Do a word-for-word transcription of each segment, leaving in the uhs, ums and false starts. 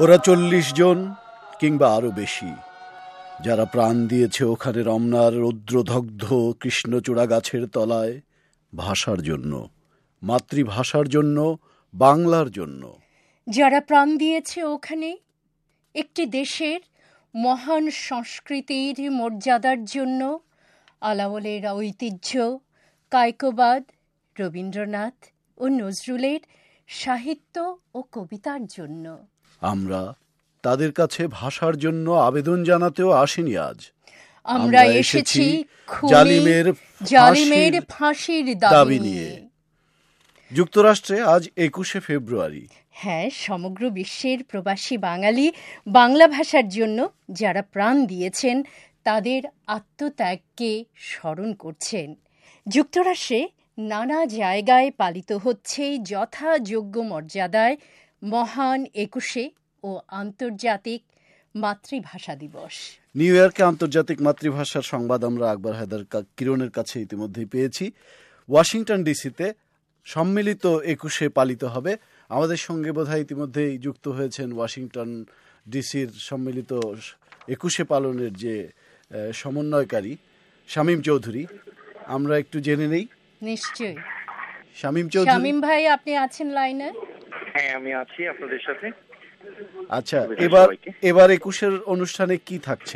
ওরা চল্লিশ জন কিংবা আরো বেশি, যারা প্রাণ দিয়েছে ওখানে রমনার রৌদ্রদগ্ধ কৃষ্ণচূড়া গাছের তলায় ভাষার জন্য, মাতৃভাষার জন্য, বাংলার জন্য। যারা প্রাণ দিয়েছে ওখানে একটি দেশের মহান সংস্কৃতির মর্যাদার জন্য, আলাওলের ঐতিহ্য, কায়কোবাদ, রবীন্দ্রনাথ ও নজরুলের সাহিত্য ও কবিতার জন্য। আমরা তাদের কাছে ভাষার জন্য আবেদন জানাতেও আসিনি আজ। আমরা এসেছি জালিমের জালিমের ফাঁসির দাবি নিয়ে। যুক্তরাষ্ট্রে আজ একুশে ফেব্রুয়ারি। হ্যাঁ, সমগ্র বিশ্বের প্রবাসী বাঙালি বাংলা ভাষার জন্য যারা প্রাণ দিয়েছেন তাদের আত্মত্যাগকে স্মরণ করছেন। যুক্তরাষ্ট্রে নানা জায়গায় পালিত হচ্ছে যথাযোগ্য মর্যাদায় মহান একুশে ও আন্তর্জাতিক মাতৃভাষা দিবস। নিউ ইয়র্কে আন্তর্জাতিক মাতৃভাষার সংবাদ আমরা আকবর হায়দার কিরণের কাছে ইতিমধ্যেই পেয়েছি। ওয়াশিংটন ডিসিতে সম্মিলিত একুশে পালিত হবে। আমাদের সঙ্গে বোধহয় ইতিমধ্যেই যুক্ত হয়েছেন ওয়াশিংটন ডিসির সম্মিলিত একুশে পালনের যে সমন্বয়কারী শামীম চৌধুরী। আমরা একটু জেনে নেই। নিশ্চয়ই। শামীম চৌধুরী, শামীম ভাই আপনি আছেন লাইনে? হ্যাঁ, আমি আছি আপনাদের সাথে। আচ্ছা, এবার এবার একুশের অনুষ্ঠানে কি থাকছে?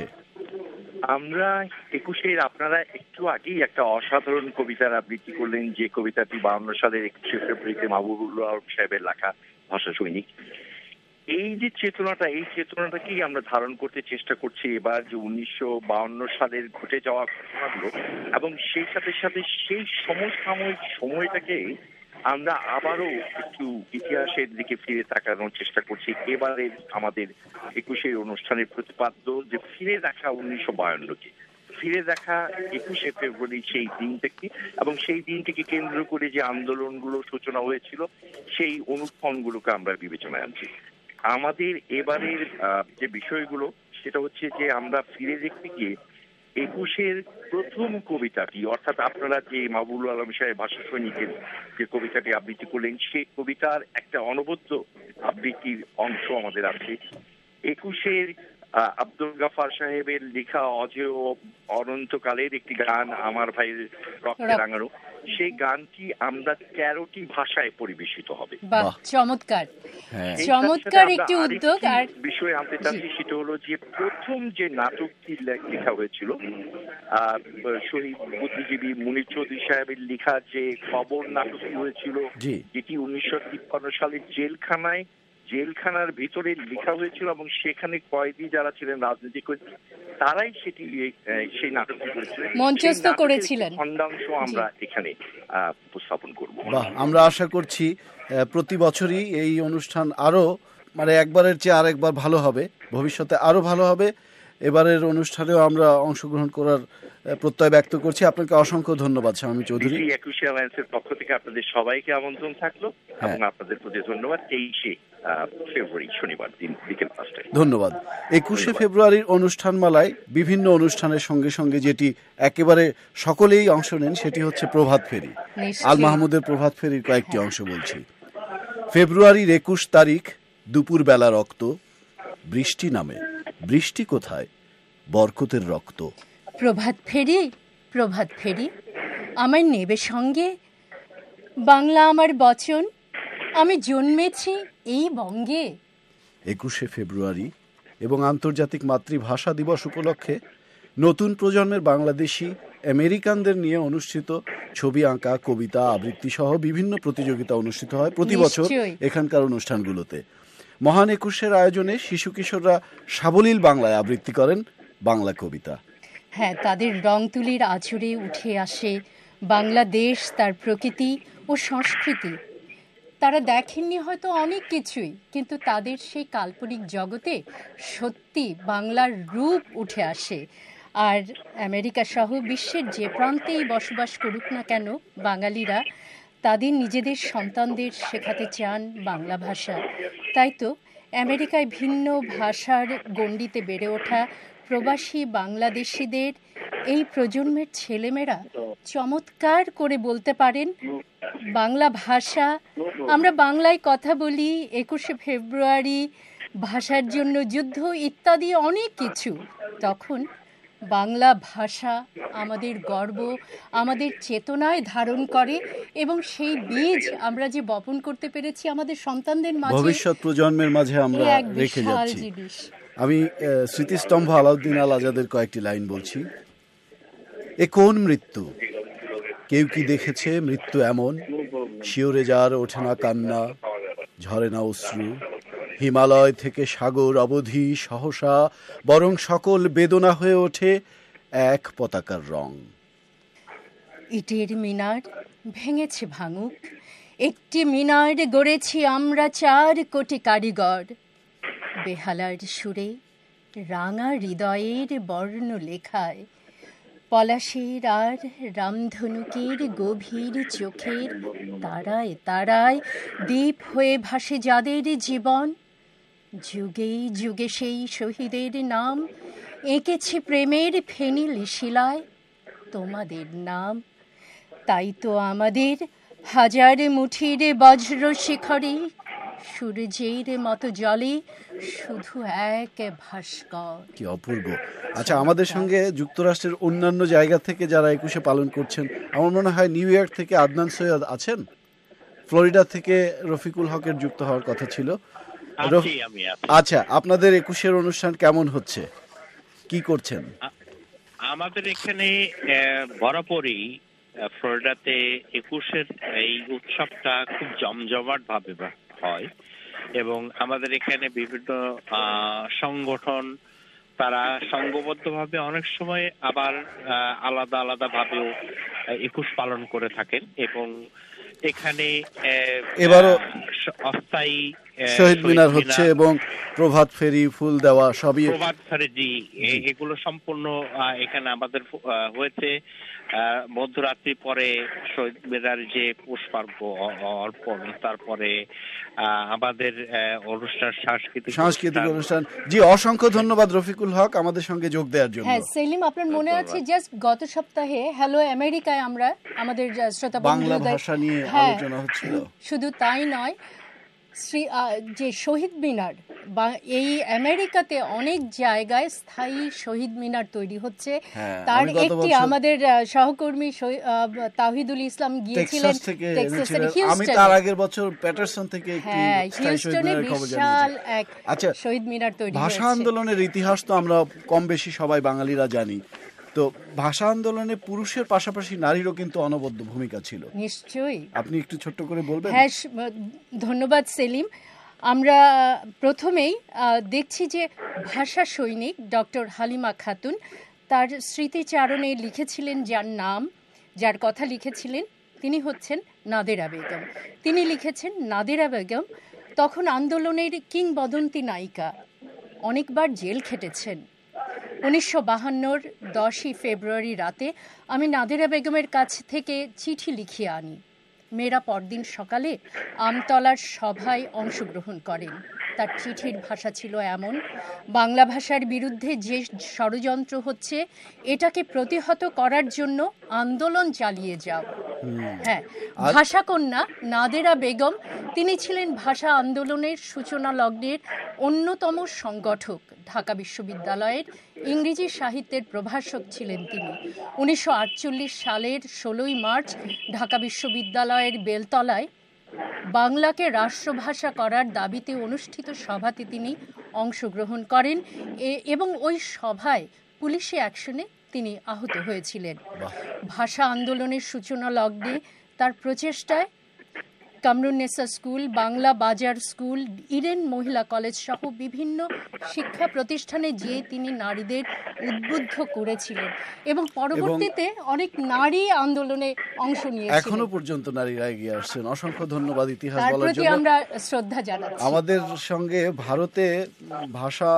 আমরা একুশের আপনারা একটু আগেই একটা অসাধারণ কবিতার আবৃত্তি করলেন, যে কবিতাটি বাউন্ন সালের একুশে ফেব্রুয়ারিতে মাহবুবুল আলম সাহেবের লেখা ভাষা সৈনিক। এই যে চেতনাটা, এই চেতনাটাকেই আমরা ধারণ করতে চেষ্টা করছি এবার, যে উনিশশো বাউন্ন সালের ঘটে যাওয়া ঘটনাগুলো এবং সেই সাথে সাথে সেই সমসাময়িক সময়টাকে আমরা আবারও একটু ইতিহাসের দিকে ফিরে তাকানোর চেষ্টা করছি। এবারে আমাদের একুশের অনুষ্ঠানের প্রতিপাদ্য যে ফিরে দেখা উনিশশো বায়ান্নকে, ফিরে দেখা একুশে ফেব্রুয়ারি সেই দিনটাকে, এবং সেই দিনটিকে কেন্দ্র করে যে আন্দোলনগুলো সূচনা হয়েছিল সেই অনুক্ষণগুলোকে আমরা বিবেচনায় আনছি। আমাদের এবারের যে বিষয়গুলো সেটা হচ্ছে যে আমরা ফিরে দেখতে গিয়ে একুশের প্রথম কবিতাটি, অর্থাৎ আপনারা যে মাহবুবুল আলম সাহেব ভাষা সৈনিকের যে কবিতাটি আবৃত্তি করলেন, সেই কবিতার একটা অনবদ্য আবৃত্তির অংশ আমাদের আছে। একুশের আব্দুল গাফার সাহেবের লেখা অজেয় অনন্তকালের একটি গান, আমার ভাইয়ের রক্তে রাঙানো, সেই গানটি আমরা তেরোটি ভাষায় পরিবেশিত হবে। চমৎকার চমৎকার একটি উদ্যোগ। আর বিষয় আনতে চাচ্ছি সেটা হলো যে প্রথম যে নাটকটি লেখা হয়েছিল আহ শহীদ বুদ্ধিজীবী মুনির চৌধুরী সাহেবের লেখা যে খবর নাটকটি হয়েছিল, যেটি উনিশশো তিপ্পান্ন সালে জেলখানায় জেলখানার ভিতরে লেখা হয়েছিল এবং সেখানে কয়েদি যারা ছিলেন রাজনৈতিক তারাই সেটি সেই নাটকটি করেছিলেন, মঞ্চস্থ করেছিলেন। খণ্ডাংশ আমরা এখানে উপস্থাপন করব। আমরা আশা করছি প্রতি বছরই এই অনুষ্ঠান আরো মানে একবারের চেয়ে আরেকবার ভালো হবে, ভবিষ্যতে আরো ভালো হবে। এবারের অনুষ্ঠানেও আমরা অংশগ্রহণ করার প্রত্যয় ব্যক্ত করছি। আপনাকে অসংখ্য ধন্যবাদ শামীম চৌধুরী। একুশে অ্যালায়েন্সের পক্ষ থেকে আপনাদের সবাইকে আমন্ত্রণ থাকলো এবং আপনাদের প্রতি ধন্যবাদ। তেইশে ফেব্রুয়ারি শনিবার দিন বিকেল পাঁচটায়। ধন্যবাদ। একুশে ফেব্রুয়ারির অনুষ্ঠানমালায় বিভিন্ন অনুষ্ঠানের সঙ্গে সঙ্গে যেটি একেবারে সকলেই অংশ নেন সেটি হচ্ছে প্রভাত ফেরি। আল মাহমুদের প্রভাত ফেরির কয়েকটি অংশ বলছি। ফেব্রুয়ারির একুশ তারিখ দুপুর বেলা রক্ত, বৃষ্টি নামে, বৃষ্টি কোথায়, বরকতের রক্ত। প্রভাত ফেরি, প্রভাত ফেরি, আমার নেবে সঙ্গে, বাংলা আমার বচন, আমি জন্মেছি এই বঙ্গে। একুশে ফেব্রুয়ারি এবং আন্তর্জাতিক মাতৃভাষা দিবস উপলক্ষে নতুন প্রজন্মের বাংলাদেশি আমেরিকানদের নিয়ে অনুষ্ঠিত ছবি আঁকা, কবিতা, আবৃত্তি সহ বিভিন্ন প্রতিযোগিতা অনুষ্ঠিত হয় প্রতি বছর এখানকার অনুষ্ঠানগুলোতে। মহান একুশের আয়োজনে শিশু কিশোররা সাবলীল বাংলায় আবৃত্তি করেন বাংলা কবিতা। হ্যাঁ, তাদের রং তুলির আঁচড়ে উঠে আসে বাংলাদেশ, তার প্রকৃতি ও সংস্কৃতি। তারা দেখেননি হয়তো অনেক কিছুই, কিন্তু তাদের সেই কাল্পনিক জগতে সত্যি বাংলার রূপ উঠে আসে। আর আমেরিকা সহ বিশ্বের যে প্রান্তেই বসবাস করুক না কেন বাঙালিরা তাদের নিজেদের সন্তানদের শেখাতে চান বাংলা ভাষা। তাই তো আমেরিকায় ভিন্ন ভাষার গণ্ডিতে বেড়ে ওঠা প্রবাসী বাংলাদেশিদের এই প্রজন্মের ছেলেমেয়েরা চমৎকার করে বলতে পারেন বাংলা ভাষা। আমরা বাংলায় কথা বলি, একুশে ফেব্রুয়ারি ভাষার জন্য যুদ্ধ ইত্যাদি অনেক কিছু। তখন বাংলা ভাষা আমাদের গর্ব, আমাদের চেতনায় ধারণ করে এবং সেই বীজ আমরা যে বপন করতে পেরেছি আমাদের সন্তানদের মাঝে, ভবিষ্যৎ প্রজন্মের মাঝে আমরা রেখে যাচ্ছি। আমি স্মৃতিস্তম্ভ আলাউদ্দিন আল আজাদের কয়েকটি লাইন বলছি। এ কোন মৃত্যু, কেউ কি দেখেছে মৃত্যু এমন, শিওরে যার ওঠে না কান্না, ঝরে না অশ্রু, হিমালয় থেকে সাগর অবধি সহসা বরং সকল বেদনা হয়ে ওঠে এক পতাকার রং। ইটের মিনার ভেঙেছে ভাঙুক, একটি মিনার গড়েছি আমরা চার কোটি কারিগর, বেহালার সুরে রাঙা হৃদয়ের বর্ণ লেখায়, পলাশের আর রামধনুকের গভীর চোখের তারায় তারায় দ্বীপ হয়ে ভাসে যাদের জীবন, যুগে যুগে সেই শহীদের নাম এঁকেছে প্রেমের ফেনিল শিলায় তোমাদের নাম। তাই তো আমাদের হাজার মুঠির বজ্র শিখরে সূর্যের মতো জলে শুধু এক ভাস্কর। কি অপূর্ব। আচ্ছা, আমাদের সঙ্গে যুক্তরাষ্ট্রের অন্যান্য জায়গা থেকে যারা একুশে পালন করছেন, আমার মনে হয় নিউ ইয়র্ক থেকে আদনান সৈয়দ আছেন, ফ্লোরিডা থেকে রফিকুল হকের যুক্ত হওয়ার কথা ছিল। আচ্ছা, আপনাদের একুশের অনুষ্ঠান কেমন হচ্ছে, কি করছেন? আমাদের এখানে বরাবরই ফ্লোরিডাতে একুশের এই উৎসবটা খুব জমজমাট ভাবে হয় এবং আমাদের এখানে বিভিন্ন সংগঠন তারা সংঘবদ্ধভাবে অনেক সময় আবার আলাদা আলাদা ভাবেও একুশ পালন করে থাকেন এবং এখানে এবারও অস্থায়ী শহীদ মিনার হচ্ছে এবং প্রভাত ফেরি, ফুল দেওয়া সবই, প্রভাত ফেরি জি এগুলো সম্পূর্ণ এখানে আমাদের হয়েছে। মধ্যরাত্রি পরে শহীদ মিনার যে পুষ্পার্ঘ্য অর্পণ, তারপরে আমাদের অনুষ্ঠান সাংস্কৃতিক সাংস্কৃতিক অনুষ্ঠান। জি, অসংখ্য ধন্যবাদ রফিকুল হক আমাদের সঙ্গে যোগ দেওয়ার জন্য। হ্যাঁ সেলিম, আপনার মনে আছে জাস্ট গত সপ্তাহে হ্যালো আমেরিকায় আমরা আমাদের শ্রোতা বাংলা ভাষা নিয়ে আলোচনা হচ্ছিল। শুধু তাই নয়, শ্রী যে শহীদ মিনার বা এই আমেরিকাতে অনেক জায়গায় স্থায়ী শহীদ মিনার তৈরি হচ্ছে, তার একটি আমাদের সহকর্মী তাওহিদুল ইসলাম গিয়েছিলেন টেক্সাসের হিউস্টনে। আমি তার আগের বছর প্যাটারসন থেকে একটি স্থায়ী শহীদ মিনারের খবর জানিয়েছি। আচ্ছা, শহীদ মিনার তৈরি হয়েছে। ভাষা আন্দোলনের ইতিহাস তো আমরা কম বেশি সবাই বাঙালিরা জানি, তো ভাষা আন্দোলনে পুরুষের পাশাপাশি নারীরও কিন্তু অনবদ্য ভূমিকা ছিল। নিশ্চয়ই, আপনি একটু ছোট্ট করে বলবেন? হ্যাঁ ধন্যবাদ সেলিম। আমরা প্রথমেই দেখছি যে ভাষা সৈনিক ডক্টর হালিমা খাতুন তার স্মৃতিচারণে লিখেছিলেন, যার নাম যার কথা লিখেছিলেন তিনি হচ্ছেন নাদেরা বেগম। তিনি লিখেছেন, নাদেরা বেগম তখন আন্দোলনের কিংবদন্তি নায়িকা, অনেকবার জেল খেটেছেন। উনিশশো বাহান্নর দশই ফেব্রুয়ারি রাতে আমি নাদেরা বেগমের কাছ থেকে চিঠি লিখিয়ে আনি। মেয়েরা পরদিন সকালে আমতলার সভায় অংশগ্রহণ করেন। তার চিঠির ভাষা ছিল এমন, বাংলা ভাষার বিরুদ্ধে যে ষড়যন্ত্র হচ্ছে এটাকে প্রতিহত করার জন্য আন্দোলন চালিয়ে যাও। হ্যাঁ, ভাষাকন্যা নাদেরা বেগম তিনি ছিলেন ভাষা আন্দোলনের সূচনা লগ্নের অন্যতম সংগঠক। ঢাকা বিশ্ববিদ্যালয়ের ইংরেজি সাহিত্যের প্রভাষক ছিলেন তিনি। উনিশশো আটচল্লিশ সালের ষোলোই মার্চ ঢাকা বিশ্ববিদ্যালয়ের বেলতলায় বাংলাকে রাষ্ট্রভাষা করার দাবিতে অনুষ্ঠিত সভাতে তিনি অংশগ্রহণ করেন এবং ওই সভায় পুলিশি অ্যাকশনে তিনি আহত হয়েছিলেন। ভাষা আন্দোলনের সূচনা লগ্নে তার প্রচেষ্টায় কামরুন্নেসা স্কুল, বাংলা বাজার স্কুল, ইডেন মহিলা কলেজ সহ বিভিন্ন শিক্ষা প্রতিষ্ঠানে গিয়ে তিনি নারীদের উদ্বুদ্ধ করেছিলেন এবং পরবর্তীতে অনেক নারী আন্দোলনে অংশ নিয়েছিলেন। এখনো পর্যন্ত নারীরা এগিয়ে আসছেন। অসংখ্য ধন্যবাদ ইতিহাস বলার জন্য। তার প্রতি আমরা শ্রদ্ধা জানাচ্ছি। আমাদের সঙ্গে ভারতে ভাষা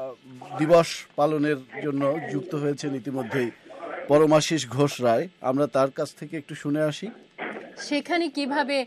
দিবস পালনের জন্য যুক্ত হয়েছেন ইতিমধ্যেই পরমাশিস ঘোষ রায়। আমরা তার কাছ থেকে একটু শুনে আসি সেখানে কিভাবে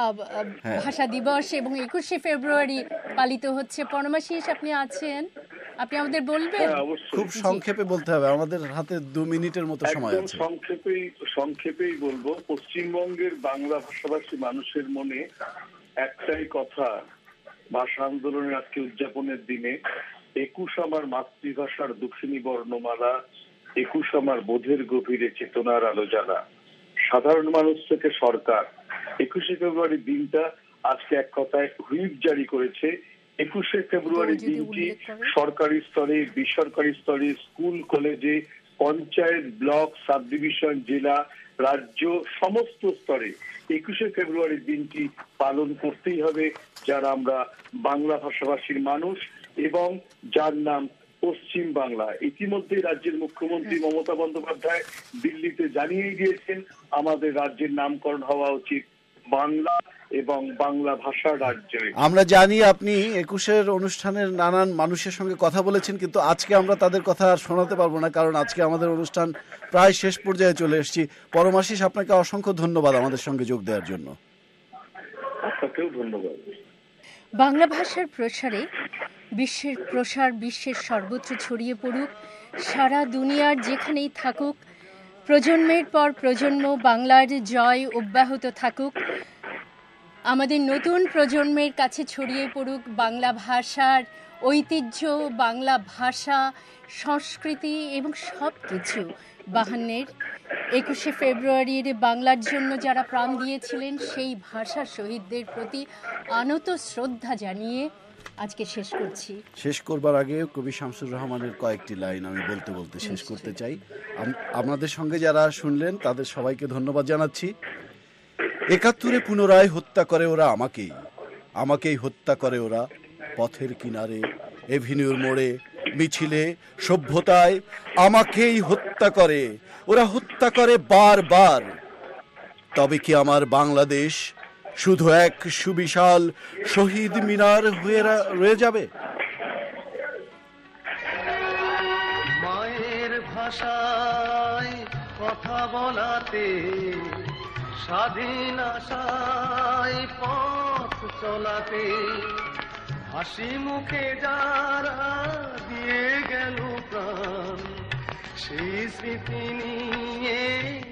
ভাষা দিবস এবং একুশে ফেব্রুয়ারি পালিত হচ্ছে। পরমাশিস, আপনি আছেন, আপনি আমাদের বলবেন? খুব সংক্ষেপে বলতে হবে, আমাদের হাতে দু মিনিটের মতো সময় আছে। সংক্ষেপেই সংক্ষেপেই বলবো, পশ্চিমবঙ্গের বাংলা ভাষাভাষী মানুষের মনে একটাই কথা, ভাষা আন্দোলনের আজকে উদযাপনের দিনে একুশ আমার মাতৃভাষার দুঃখিনী বর্ণমালা, একুশ আমার বোধের গভীরে চেতনার আলো জ্বালা, সাধারণ মানুষ থেকে সরকার, একুশে ফেব্রুয়ারি দিনটা আজকে এক কথায় হুইপ জারি করেছে। একুশে ফেব্রুয়ারি দিনটি সরকারি স্তরে, বেসরকারি স্তরে, স্কুল কলেজে, পঞ্চায়েত, ব্লক, সাব ডিভিশন, জেলা, রাজ্য সমস্ত স্তরে একুশে ফেব্রুয়ারি দিনটি পালন করতেই হবে, যারা আমরা বাংলা ভাষাভাষীর মানুষ এবং যার নাম পশ্চিম বাংলা। ইতিমধ্যে রাজ্যের মুখ্যমন্ত্রী মমতা বন্দ্যোপাধ্যায় দিল্লিতে জানিয়ে দিয়েছেন আমাদের রাজ্যের নামকরণ হওয়া উচিত বাংলা এবং বাংলা ভাষার রাজ্যে। আমরা জানি আপনি একুশের অনুষ্ঠানের নানান মানুষের সঙ্গে কথা বলেছেন, কিন্তু আজকে আমরা তাদের কথা আর শোনাতে পারবো না, কারণ আজকে আমাদের অনুষ্ঠান প্রায় শেষ পর্যায়ে চলে এসেছি। পরমাশিস, আপনাকে অসংখ্য ধন্যবাদ আমাদের সঙ্গে যোগ দেওয়ার জন্য। আপনাকেও ধন্যবাদ। বাংলা ভাষার প্রসারে বিশ্বের প্রসার বিশ্বের সর্বত্র ছড়িয়ে পড়ুক, সারা দুনিয়ার যেখানেই থাকুক, প্রজন্মের পর প্রজন্ম বাংলার জয় অব্যাহত থাকুক, আমাদের নতুন প্রজন্মের কাছে ছড়িয়ে পড়ুক বাংলা ভাষার ঐতিহ্য, বাংলা ভাষা, সংস্কৃতি এবং সব কিছু। বাহান্নের একুশে ফেব্রুয়ারির বাংলার জন্য যারা প্রাণ দিয়েছিলেন সেই ভাষা শহীদদের প্রতি আনত শ্রদ্ধা জানিয়ে আজকে শেষ করছি। শেষ করবার আগে কবি শামসুর রহমানের কয়েকটি লাইন আমি বলতে বলতে শেষ করতে চাই। আপনাদের সঙ্গে যারা শুনলেন তাদের সবাইকে ধন্যবাদ জানাচ্ছি। একাত্তরে পুনরায় হত্যা করে ওরা আমাকেই, আমাকেই হত্যা করে ওরা পথের কিনারে, এভিনিউর মোড়ে, মিছিলে, সভ্যতায় আমাকেই হত্যা করে ওরা, হত্যা করে বারবার। তবে কি আমার বাংলাদেশ শুধু এক সুবিশাল শহীদ মিনার হয়ে রয়ে যাবে? মায়ের ভাষায় কথা বলাতে, স্বাধীন আশায় পথ চলাতে, হাসি মুখে যারা দিয়ে গেল প্রাণ, সেই স্মৃতি নিয়ে